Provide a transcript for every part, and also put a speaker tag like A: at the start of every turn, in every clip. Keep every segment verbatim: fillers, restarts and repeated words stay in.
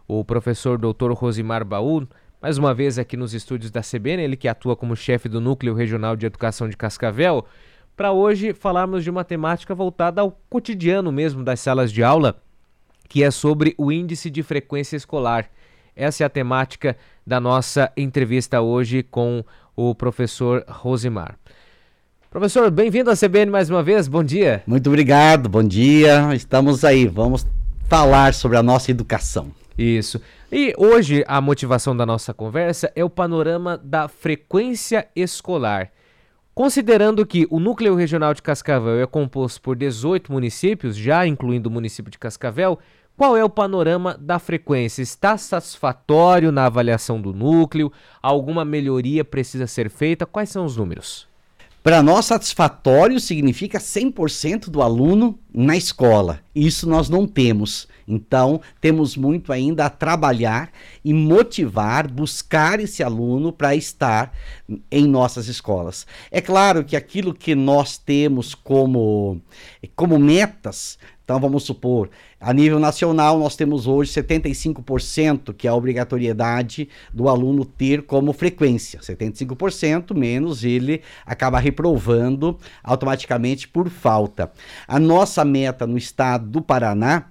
A: o professor doutor Rosimar Baú, mais uma vez aqui nos estúdios da C B N, ele que atua como chefe do Núcleo Regional de Educação de Cascavel, para hoje falarmos de uma temática voltada ao cotidiano mesmo das salas de aula, que é sobre o índice de frequência escolar. Essa é a temática da nossa entrevista hoje com o professor Rosimar. Professor, bem-vindo à C B N mais uma vez, bom dia.
B: Muito obrigado, bom dia, estamos aí, vamos falar sobre a nossa educação.
A: Isso, e hoje a motivação da nossa conversa é o panorama da frequência escolar. Considerando que o Núcleo Regional de Cascavel é composto por dezoito municípios, já incluindo o município de Cascavel, qual é o panorama da frequência? Está satisfatório na avaliação do núcleo? Alguma melhoria precisa ser feita? Quais são os números?
B: Para nós, satisfatório significa cem por cento do aluno na escola. Isso nós não temos. Então, temos muito ainda a trabalhar e motivar, buscar esse aluno para estar em nossas escolas. É claro que aquilo que nós temos como, como metas, então vamos supor, a nível nacional nós temos hoje setenta e cinco por cento, que é a obrigatoriedade do aluno ter como frequência. setenta e cinco por cento menos ele acaba reprovando automaticamente por falta. A nossa meta no estado do Paraná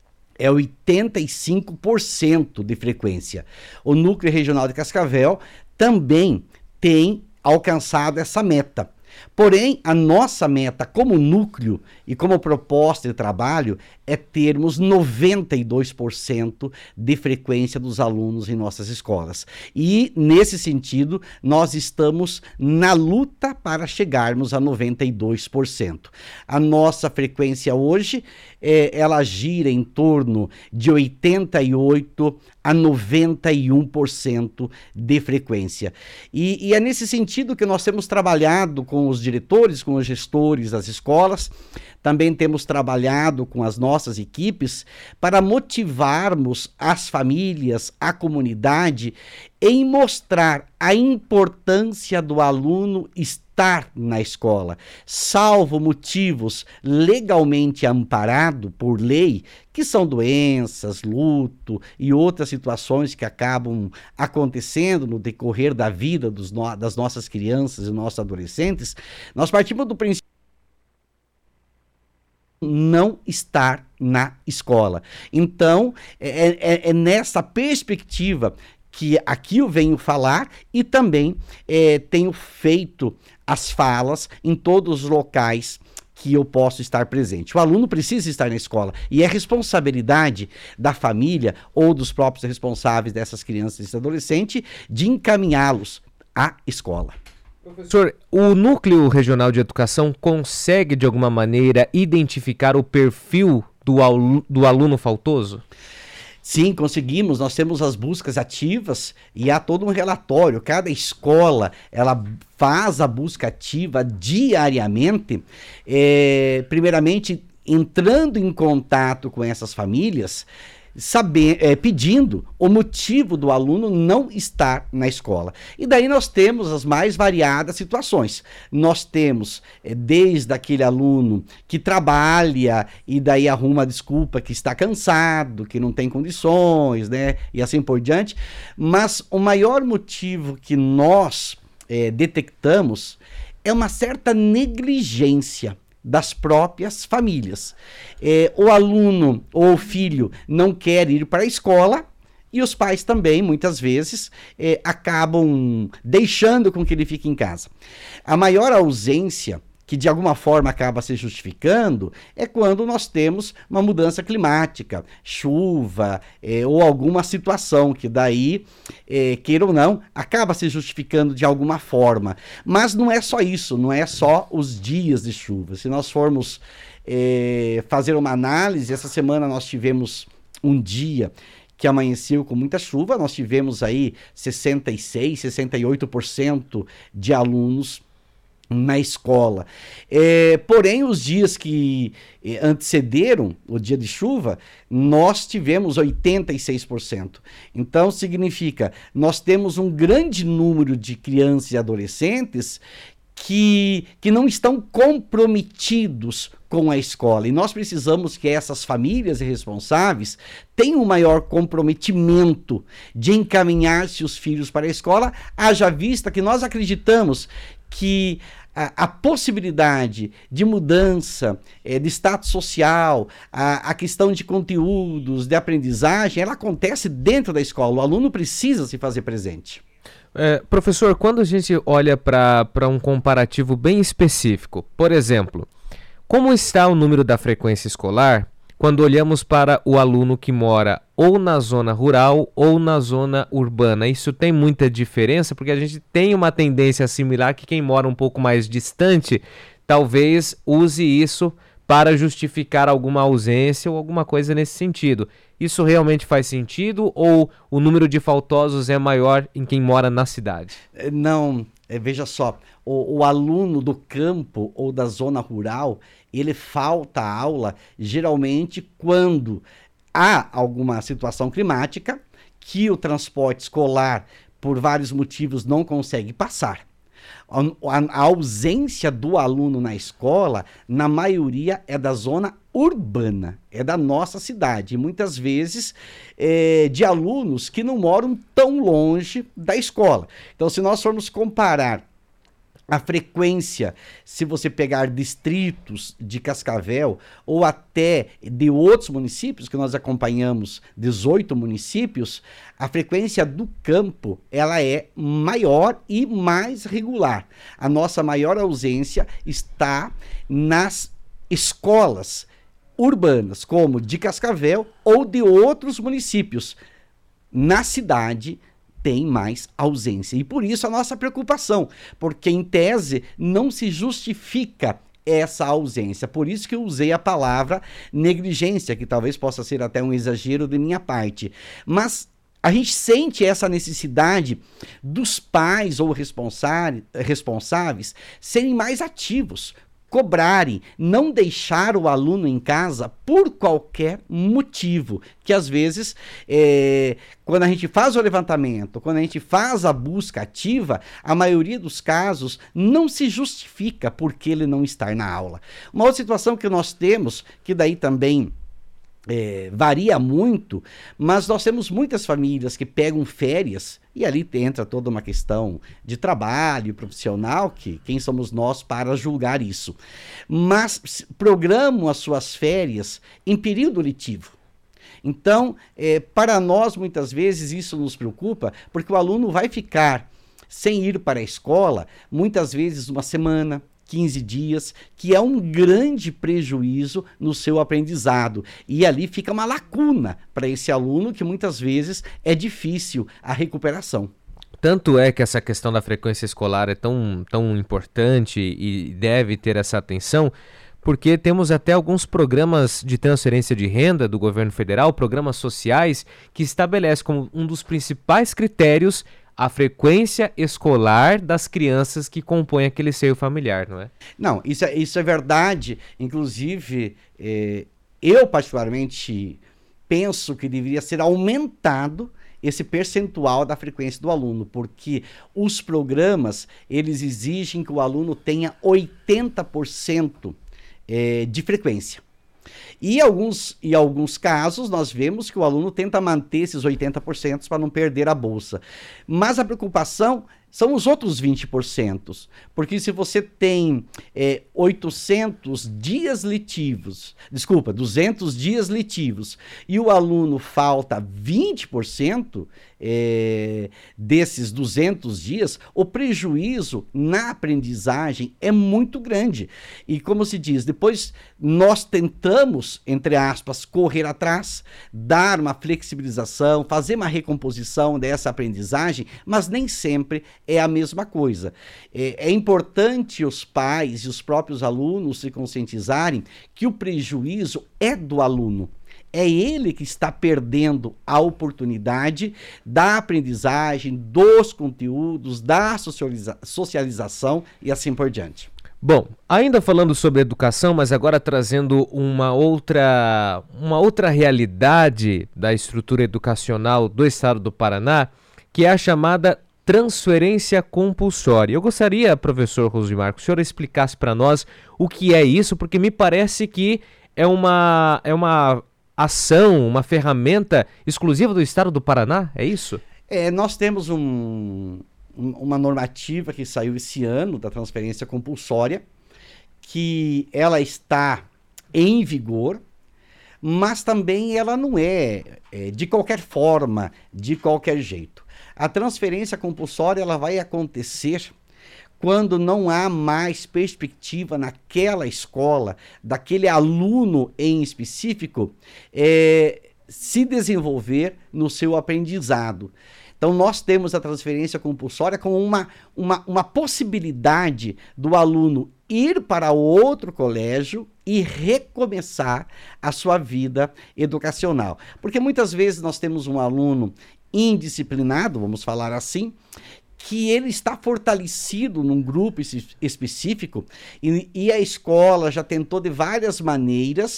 B: é oitenta e cinco por cento de frequência. O Núcleo Regional de Cascavel também tem alcançado essa meta. Porém, a nossa meta como núcleo e como proposta de trabalho é termos noventa e dois por cento de frequência dos alunos em nossas escolas. E, nesse sentido, nós estamos na luta para chegarmos a noventa e dois por cento. A nossa frequência hoje, é, ela gira em torno de oitenta e oito por cento a noventa e um por cento de frequência. E, e é nesse sentido que nós temos trabalhado com os diretores, com os gestores das escolas, também temos trabalhado com as nossas equipes para motivarmos as famílias, a comunidade, em mostrar a importância do aluno estar na escola, salvo motivos legalmente amparados por lei, que são doenças, luto e outras situações que acabam acontecendo no decorrer da vida dos no- das nossas crianças e nossos adolescentes. Nós partimos do princípio não estar na escola. Então, é, é, é nessa perspectiva que aqui eu venho falar e também é, tenho feito as falas em todos os locais que eu posso estar presente. O aluno precisa estar na escola e é responsabilidade da família ou dos próprios responsáveis dessas crianças e adolescentes de encaminhá-los à escola.
A: Professor, o Núcleo Regional de Educação consegue, de alguma maneira, identificar o perfil do, alu- do aluno faltoso?
B: Sim, conseguimos, nós temos as buscas ativas e há todo um relatório, cada escola ela faz a busca ativa diariamente, é, primeiramente entrando em contato com essas famílias, saber, é, pedindo o motivo do aluno não estar na escola. E daí nós temos as mais variadas situações. Nós temos é, desde aquele aluno que trabalha e daí arruma a desculpa que está cansado, que não tem condições, né? E assim por diante. Mas o maior motivo que nós é, detectamos é uma certa negligência das próprias famílias. É, o aluno ou o filho não quer ir para a escola e os pais também, muitas vezes, é, acabam deixando com que ele fique em casa. A maior ausência, que de alguma forma acaba se justificando, é quando nós temos uma mudança climática, chuva, é, ou alguma situação que daí, é, queira ou não, acaba se justificando de alguma forma. Mas não é só isso, não é só os dias de chuva. Se nós formos é, fazer uma análise, essa semana nós tivemos um dia que amanheceu com muita chuva, nós tivemos aí sessenta e seis, sessenta e oito por cento de alunos na escola. É, porém, os dias que eh, antecederam o dia de chuva, nós tivemos oitenta e seis por cento. Então, significa, nós temos um grande número de crianças e adolescentes que, que não estão comprometidos com a escola. E nós precisamos que essas famílias responsáveis tenham um maior comprometimento de encaminhar seus filhos para a escola, haja vista que nós acreditamos que a, a possibilidade de mudança é, de status social, a, a questão de conteúdos, de aprendizagem, ela acontece dentro da escola. O aluno precisa se fazer presente.
A: É, professor, quando a gente olha para um comparativo bem específico, por exemplo, como está o número da frequência escolar quando olhamos para o aluno que mora ou na zona rural ou na zona urbana? Isso tem muita diferença, porque a gente tem uma tendência a assimilar que quem mora um pouco mais distante talvez use isso para justificar alguma ausência ou alguma coisa nesse sentido. Isso realmente faz sentido ou o número de faltosos é maior em quem mora na cidade?
B: Não, é, veja só, o, o aluno do campo ou da zona rural, ele falta a aula geralmente quando há alguma situação climática que o transporte escolar, por vários motivos, não consegue passar. A, a, a ausência do aluno na escola, na maioria, é da zona urbana, é da nossa cidade. E muitas vezes é, de alunos que não moram tão longe da escola. Então, se nós formos comparar a frequência, se você pegar distritos de Cascavel ou até de outros municípios, que nós acompanhamos dezoito municípios, a frequência do campo ela é maior e mais regular. A nossa maior ausência está nas escolas urbanas, como de Cascavel ou de outros municípios. Na cidade tem mais ausência. E por isso a nossa preocupação, porque em tese não se justifica essa ausência. Por isso que eu usei a palavra negligência, que talvez possa ser até um exagero de minha parte. Mas a gente sente essa necessidade dos pais ou responsáveis serem mais ativos, cobrarem, não deixar o aluno em casa por qualquer motivo, que às vezes, é, quando a gente faz o levantamento, quando a gente faz a busca ativa, a maioria dos casos não se justifica porque ele não está na aula. Uma outra situação que nós temos, que daí também É, varia muito, mas nós temos muitas famílias que pegam férias e ali entra toda uma questão de trabalho profissional, que quem somos nós para julgar isso, mas programam as suas férias em período letivo. Então, é, para nós muitas vezes isso nos preocupa, porque o aluno vai ficar sem ir para a escola muitas vezes uma semana, quinze dias, que é um grande prejuízo no seu aprendizado. E ali fica uma lacuna para esse aluno que muitas vezes é difícil a recuperação.
A: Tanto é que essa questão da frequência escolar é tão, tão importante e deve ter essa atenção, porque temos até alguns programas de transferência de renda do governo federal, programas sociais, que estabelecem como um dos principais critérios a frequência escolar das crianças que compõem aquele seio familiar, não é?
B: Não, isso é, isso é verdade. Inclusive, é, eu particularmente penso que deveria ser aumentado esse percentual da frequência do aluno, porque os programas, eles exigem que o aluno tenha oitenta por cento é, de frequência. E alguns, em alguns casos, nós vemos que o aluno tenta manter esses oitenta por cento para não perder a bolsa. Mas a preocupação são os outros vinte por cento. Porque se você tem é, oitocentos dias letivos, desculpa, duzentos dias letivos, e o aluno falta vinte por cento é, desses duzentos dias, o prejuízo na aprendizagem é muito grande. E como se diz, depois nós tentamos, entre aspas, correr atrás, dar uma flexibilização, fazer uma recomposição dessa aprendizagem, mas nem sempre é a mesma coisa. É, é importante os pais e os próprios alunos se conscientizarem que o prejuízo é do aluno. É ele que está perdendo a oportunidade da aprendizagem, dos conteúdos, da socializa- socialização e assim por diante.
A: Bom, ainda falando sobre educação, mas agora trazendo uma outra, uma outra realidade da estrutura educacional do estado do Paraná, que é a chamada transferência compulsória. Eu gostaria, professor Rosimar, que o senhor explicasse para nós o que é isso, porque me parece que é uma, é uma ação, uma ferramenta exclusiva do Estado do Paraná, é isso?
B: É, nós temos um, um, uma normativa que saiu esse ano da transferência compulsória, que ela está em vigor, mas também ela não é, é de qualquer forma, de qualquer jeito. A transferência compulsória ela vai acontecer quando não há mais perspectiva naquela escola, daquele aluno em específico, é, se desenvolver no seu aprendizado. Então, nós temos a transferência compulsória como uma, uma, uma possibilidade do aluno ir para outro colégio e recomeçar a sua vida educacional. Porque muitas vezes nós temos um aluno indisciplinado, vamos falar assim, que ele está fortalecido num grupo específico e, e a escola já tentou de várias maneiras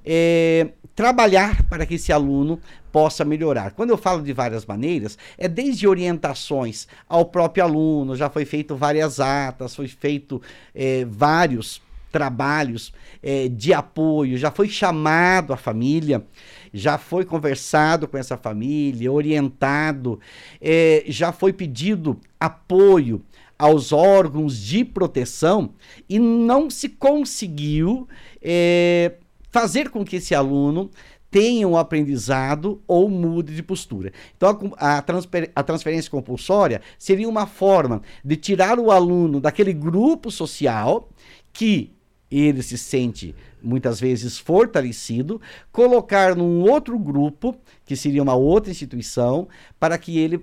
B: é, trabalhar para que esse aluno possa melhorar. Quando eu falo de várias maneiras, é desde orientações ao próprio aluno, já foi feito várias atas, foi feito é, vários trabalhos é, de apoio, já foi chamado a família, já foi conversado com essa família, orientado, é, já foi pedido apoio aos órgãos de proteção e não se conseguiu é, fazer com que esse aluno tenha um aprendizado ou mude de postura. Então, a, a, transfer, a transferência compulsória seria uma forma de tirar o aluno daquele grupo social que ele se sente muitas vezes fortalecido, colocar num outro grupo, que seria uma outra instituição, para que ele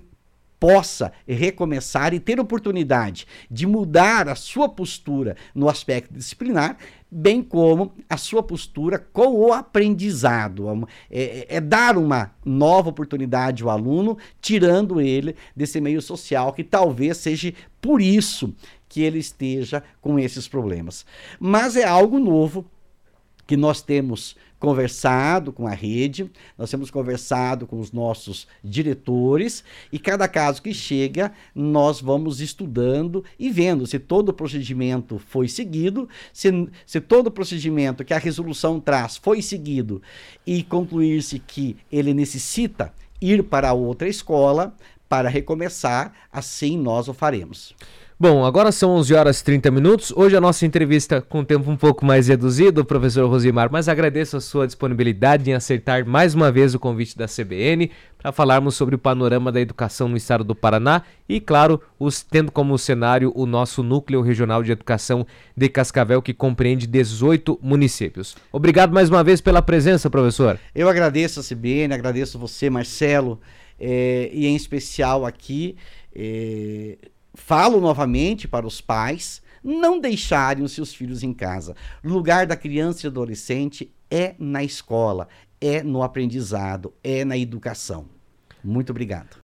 B: possa recomeçar e ter oportunidade de mudar a sua postura no aspecto disciplinar, bem como a sua postura com o aprendizado. É, é dar uma nova oportunidade ao aluno, tirando ele desse meio social, que talvez seja por isso que ele esteja com esses problemas. Mas é algo novo que nós temos conversado com a rede, nós temos conversado com os nossos diretores e cada caso que chega, nós vamos estudando e vendo se todo o procedimento foi seguido, se, se todo o procedimento que a resolução traz foi seguido e concluir-se que ele necessita ir para outra escola para recomeçar, assim nós o faremos.
A: Bom, agora são onze horas e trinta minutos. Hoje a nossa entrevista com tempo um pouco mais reduzido, professor Rosimar, mas agradeço a sua disponibilidade em aceitar mais uma vez o convite da C B N para falarmos sobre o panorama da educação no estado do Paraná e, claro, os, tendo como cenário o nosso Núcleo Regional de Educação de Cascavel, que compreende dezoito municípios. Obrigado mais uma vez pela presença, professor.
B: Eu agradeço a C B N, agradeço você, Marcelo, é, e em especial aqui... É... Falo novamente para os pais não deixarem os seus filhos em casa. O lugar da criança e adolescente é na escola, é no aprendizado, é na educação. Muito obrigado.